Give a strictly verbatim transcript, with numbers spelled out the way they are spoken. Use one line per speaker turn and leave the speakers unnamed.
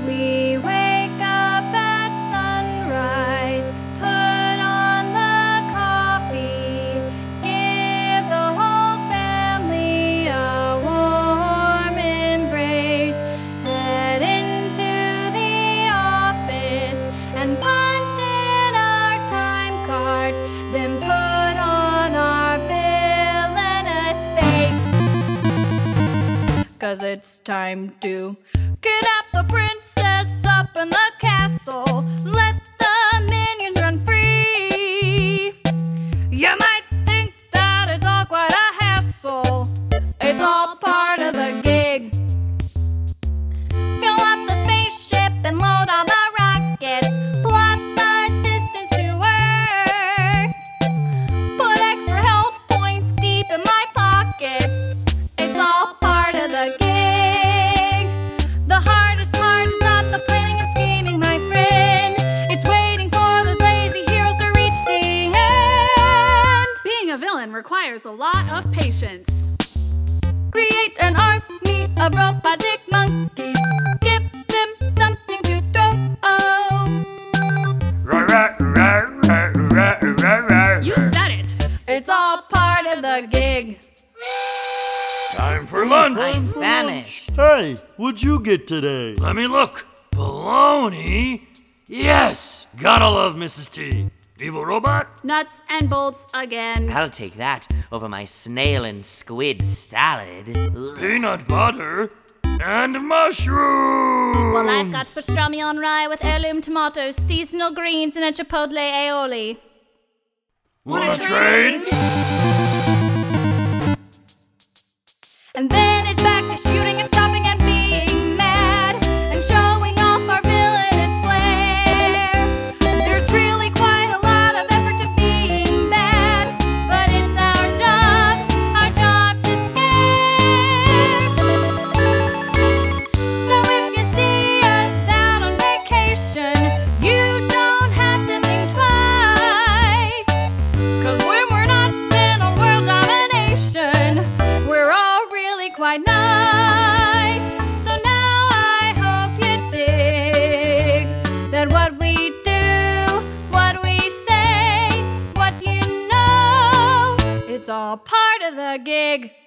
We wake up at sunrise, put on the coffee, give the whole family a warm embrace, head into the office and punch in our time cards, then put on our villainous face. 'Cause it's time to kidnap the princess up in the castle, let the minions run free. You might think that it's all quite a hassle, it's all part of the gig. Fill up the spaceship and load all the rockets, plot the distance to Earth, put extra health points deep in my pockets, it's all part of the gig. The hardest part is not the planning and scheming, my friend. It's waiting for those lazy heroes to reach the end.
Being a villain requires a lot of patience.
Create an army of robotic monkeys, give them something to throw.
You said it!
It's all part of the gig.
Time for lunch.
I'm famished.
Hey, what'd you get today?
Let me look. Bologna? Yes! Gotta love Missus T. Evil robot?
Nuts and bolts again.
I'll take that over my snail and squid salad. Ugh.
Peanut butter? And mushrooms!
Well, I've got pastrami on rye with heirloom tomatoes, seasonal greens, and a chipotle aioli.
Wanna trade?
And then it's back to shooting and stopping and being mad and showing off our villainous flair. There's really quite a lot of effort to being bad, but it's our job, our job to scare. So if you see us out on vacation, you don't have to think twice. 'Cause when we're not in a world domination, we're all really quite nice. So now I hope you dig that what we do, what we say, what you know, it's all part of the gig.